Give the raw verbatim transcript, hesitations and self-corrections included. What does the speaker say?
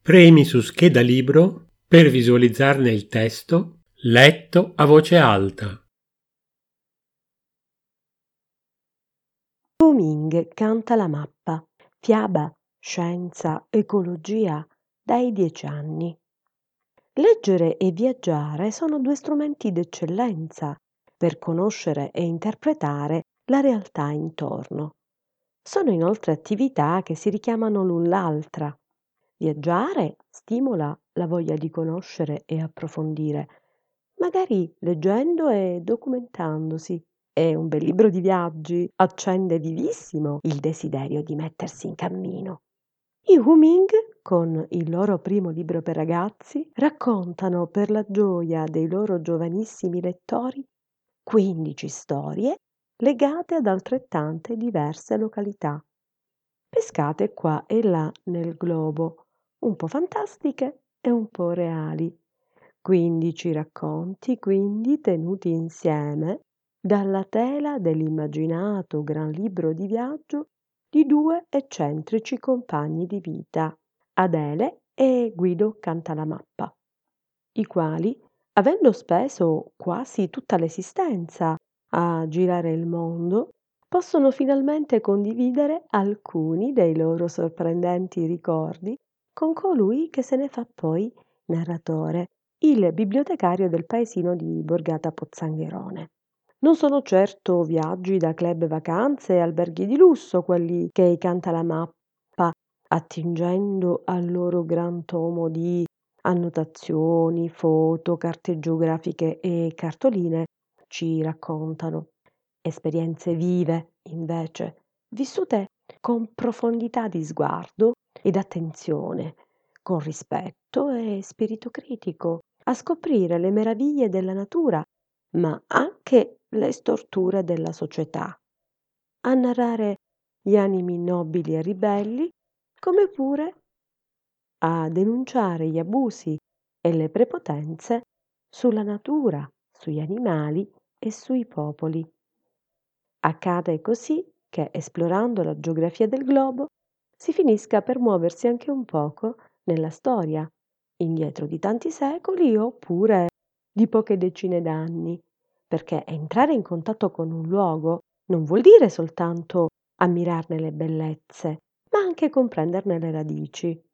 Premi su scheda libro per visualizzarne il testo letto a voce alta. Hu Ming canta la mappa, fiaba, scienza, ecologia dai dieci anni. Leggere e viaggiare sono due strumenti d'eccellenza per conoscere e interpretare la realtà intorno. Sono inoltre attività che si richiamano l'un l'altra. Viaggiare stimola la voglia di conoscere e approfondire, magari leggendo e documentandosi. E un bel libro di viaggi accende vivissimo il desiderio di mettersi in cammino. I Hu Ming, con il loro primo libro per ragazzi, raccontano per la gioia dei loro giovanissimi lettori quindici storie legate ad altrettante diverse località, pescate qua e là nel globo, un po' fantastiche e un po' reali. quindici racconti, quindi, tenuti insieme dalla tela dell'immaginato gran libro di viaggio di due eccentrici compagni di vita, Adele e Guido Cantalamappa, i quali, avendo speso quasi tutta l'esistenza a girare il mondo, possono finalmente condividere alcuni dei loro sorprendenti ricordi con colui che se ne fa poi narratore, il bibliotecario del paesino di Borgata Pozzangherone. Non sono certo viaggi da club vacanze e alberghi di lusso quelli che i Cantalamappa, attingendo al loro gran tomo di annotazioni, foto, carte geografiche e cartoline, ci raccontano. Esperienze vive, invece, vissute con profondità di sguardo ed attenzione, con rispetto e spirito critico, a scoprire le meraviglie della natura, ma anche le storture della società, a narrare gli animi nobili e ribelli, come pure a denunciare gli abusi e le prepotenze sulla natura, sugli animali e sui popoli. Accade così che, esplorando la geografia del globo, si finisca per muoversi anche un poco nella storia, indietro di tanti secoli oppure di poche decine d'anni, perché entrare in contatto con un luogo non vuol dire soltanto ammirarne le bellezze, ma anche comprenderne le radici.